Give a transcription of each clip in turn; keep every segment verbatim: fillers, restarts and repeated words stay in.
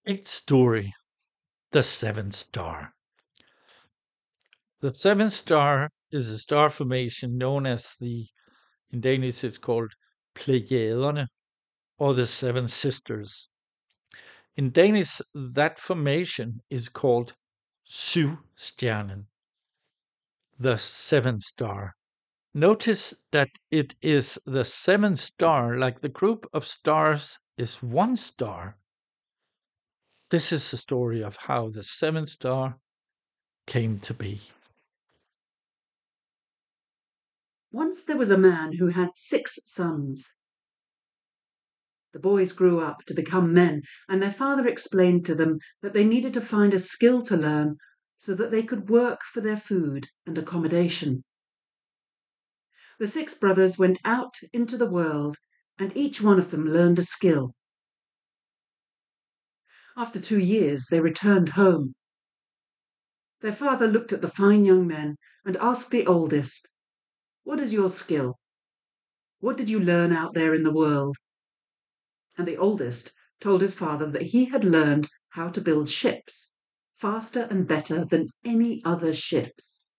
Eighth story, The Seventh Star. The seventh star is a star formation known as the, in Danish it's called Plejaderne, or the Seven Sisters. In Danish, that formation is called Syvstjernen, the seventh star. Notice that it is the seventh star, like the group of stars is one star. This is the story of how the seventh star came to be. Once there was a man who had six sons. The boys grew up to become men, and their father explained to them that they needed to find a skill to learn so that they could work for their food and accommodation. The six brothers went out into the world, and each one of them learned a skill. After two years, they returned home. Their father looked at the fine young men and asked the oldest, "What is your skill? What did you learn out there in the world?" And the oldest told his father that he had learned how to build ships faster and better than any other ships.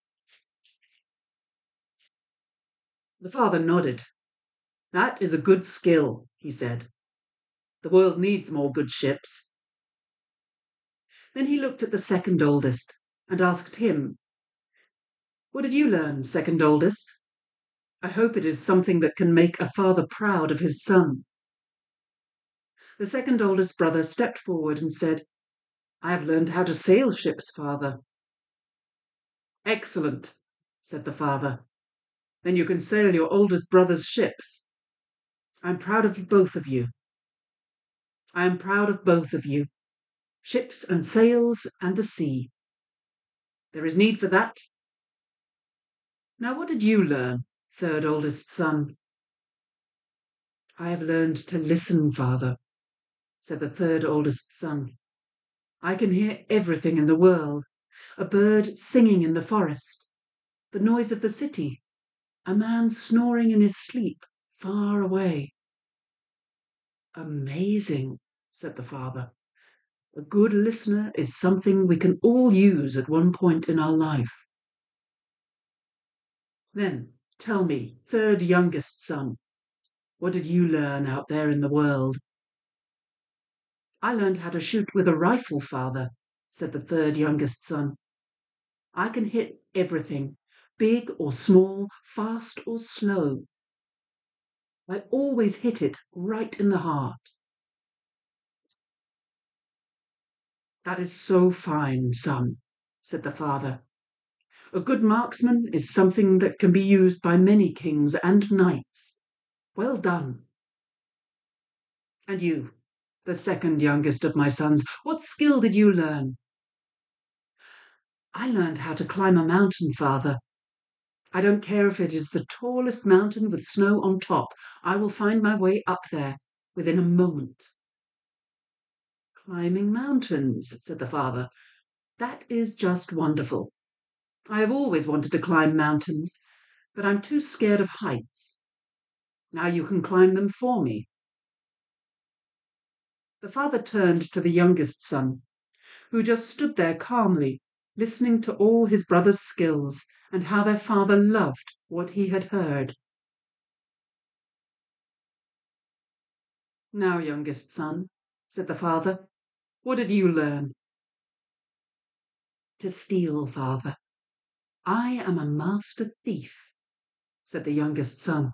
The father nodded. "That is a good skill," he said. "The world needs more good ships." Then he looked at the second oldest and asked him, "What did you learn, second oldest? I hope it is something that can make a father proud of his son." The second oldest brother stepped forward and said, "I have learned how to sail ships, father." "Excellent," said the father. "Then you can sail your oldest brother's ships. I'm proud of both of you. I am proud of both of you. Ships and sails and the sea. There is need for that. Now what did you learn, third oldest son?" "I have learned to listen, father," said the third oldest son. "I can hear everything in the world. A bird singing in the forest, the noise of the city, a man snoring in his sleep far away." "Amazing," said the father. "A good listener is something we can all use at one point in our life." "Then tell me, third youngest son, what did you learn out there in the world?" "I learned how to shoot with a rifle, father," said the third youngest son. "I can hit everything, big or small, fast or slow. I always hit it right in the heart." "That is so fine, son," said the father. "A good marksman is something that can be used by many kings and knights. Well done. And you, the second youngest of my sons, what skill did you learn?" "I learned how to climb a mountain, father. I don't care if it is the tallest mountain with snow on top. I will find my way up there within a moment." "Climbing mountains," said the father. "That is just wonderful. I have always wanted to climb mountains, but I'm too scared of heights. Now you can climb them for me." The father turned to the youngest son, who just stood there calmly, listening to all his brother's skills and how their father loved what he had heard. "Now, youngest son," said the father, "what did you learn?" "To steal, father. I am a master thief," said the youngest son.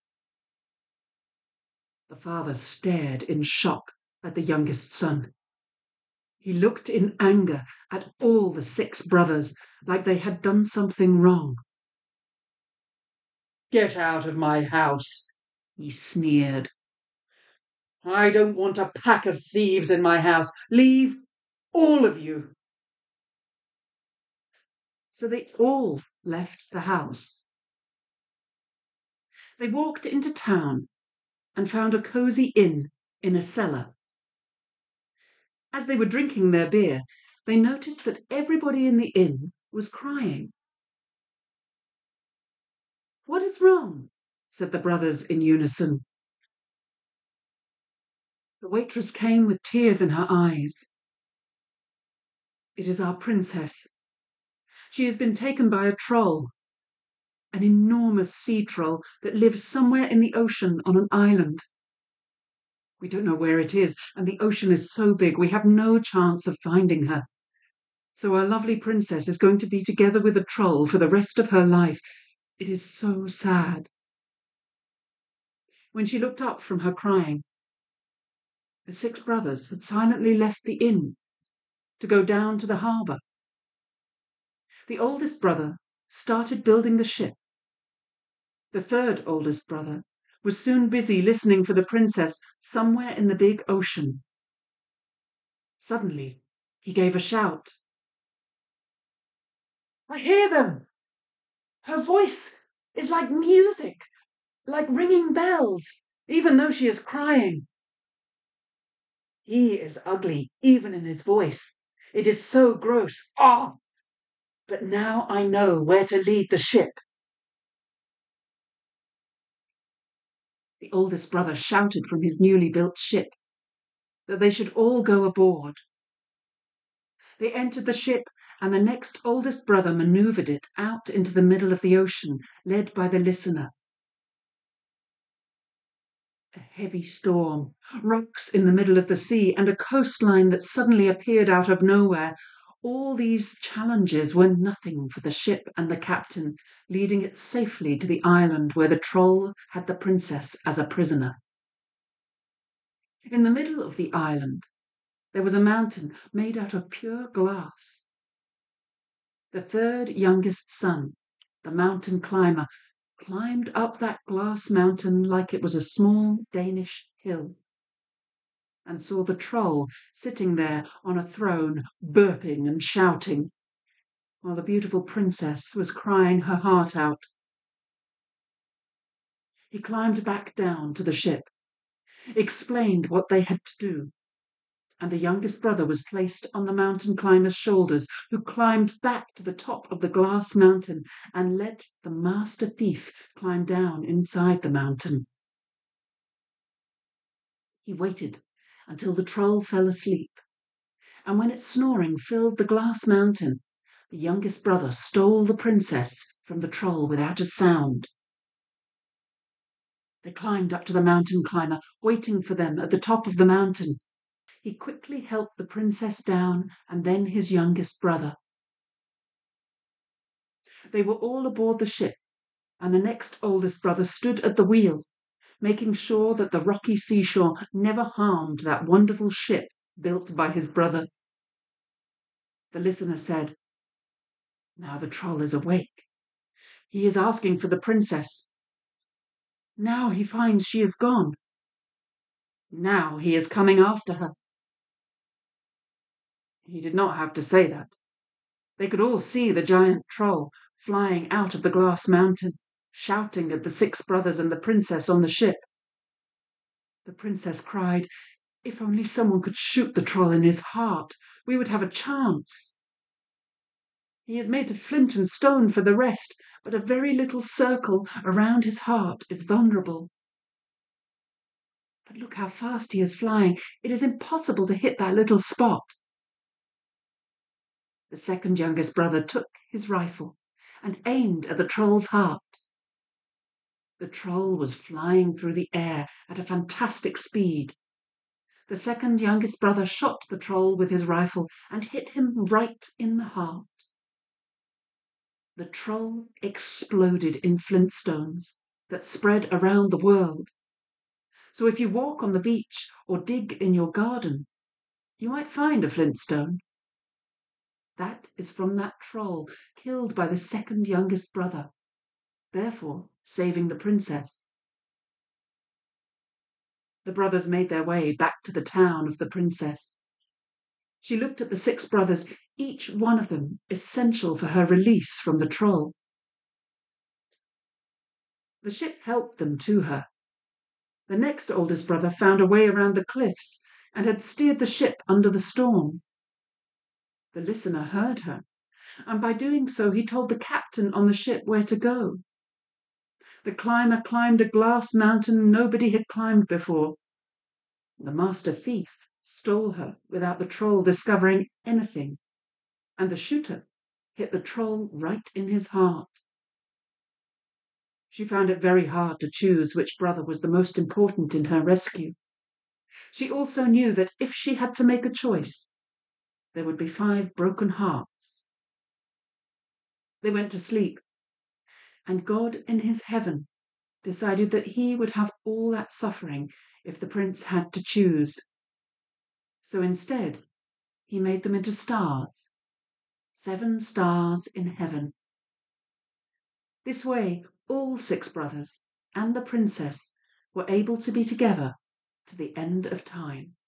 The father stared in shock at the youngest son. He looked in anger at all the six brothers, like they had done something wrong. "Get out of my house," he sneered. "I don't want a pack of thieves in my house. Leave, all of you." So they all left the house. They walked into town and found a cozy inn in a cellar. As they were drinking their beer, they noticed that everybody in the inn was crying. "What is wrong?" said the brothers in unison. The waitress came with tears in her eyes. It is our princess. She has been taken by a troll, an enormous sea troll that lives somewhere in the ocean on an island. We don't know where it is, and the ocean is so big we have no chance of finding her. So our lovely princess is going to be together with a troll for the rest of her life. It is so sad. When she looked up from her crying, the six brothers had silently left the inn to go down to the harbour. The oldest brother started building the ship. The third oldest brother was soon busy listening for the princess somewhere in the big ocean. Suddenly, he gave a shout. "I hear them! Her voice is like music, like ringing bells, even though she is crying. He is ugly, even in his voice. It is so gross. Ah! But now I know where to lead the ship." The oldest brother shouted from his newly built ship that they should all go aboard. They entered the ship, and the next oldest brother manoeuvred it out into the middle of the ocean, led by the listener. A heavy storm, rocks in the middle of the sea, and a coastline that suddenly appeared out of nowhere. All these challenges were nothing for the ship and the captain, leading it safely to the island where the troll had the princess as a prisoner. In the middle of the island, there was a mountain made out of pure glass. The third youngest son, the mountain climber, climbed up that glass mountain like it was a small Danish hill, and saw the troll sitting there on a throne, burping and shouting, while the beautiful princess was crying her heart out. He climbed back down to the ship, explained what they had to do, and the youngest brother was placed on the mountain climber's shoulders, who climbed back to the top of the glass mountain and let the master thief climb down inside the mountain. He waited until the troll fell asleep, and when its snoring filled the glass mountain, the youngest brother stole the princess from the troll without a sound. They climbed up to the mountain climber, waiting for them at the top of the mountain. He quickly helped the princess down, and then his youngest brother. They were all aboard the ship, and the next oldest brother stood at the wheel, making sure that the rocky seashore never harmed that wonderful ship built by his brother. The listener said, "Now the troll is awake. He is asking for the princess. Now he finds she is gone. Now he is coming after her." He did not have to say that. They could all see the giant troll flying out of the glass mountain, shouting at the six brothers and the princess on the ship. The princess cried, "If only someone could shoot the troll in his heart, we would have a chance. He is made of flint and stone for the rest, but a very little circle around his heart is vulnerable. But look how fast he is flying. It is impossible to hit that little spot." The second youngest brother took his rifle and aimed at the troll's heart. The troll was flying through the air at a fantastic speed. The second youngest brother shot the troll with his rifle and hit him right in the heart. The troll exploded in flintstones that spread around the world. So if you walk on the beach or dig in your garden, you might find a flintstone. That is from that troll killed by the second youngest brother, therefore saving the princess. The brothers made their way back to the town of the princess. She looked at the six brothers, each one of them essential for her release from the troll. The ship helped them to her. The next oldest brother found a way around the cliffs and had steered the ship under the storm. The listener heard her, and by doing so he told the captain on the ship where to go. The climber climbed a glass mountain nobody had climbed before. The master thief stole her without the troll discovering anything, and the shooter hit the troll right in his heart. She found it very hard to choose which brother was the most important in her rescue. She also knew that if she had to make a choice, there would be five broken hearts. They went to sleep, and God in his heaven decided that he would have all that suffering if the prince had to choose. So instead, he made them into stars, seven stars in heaven. This way, all six brothers and the princess were able to be together to the end of time.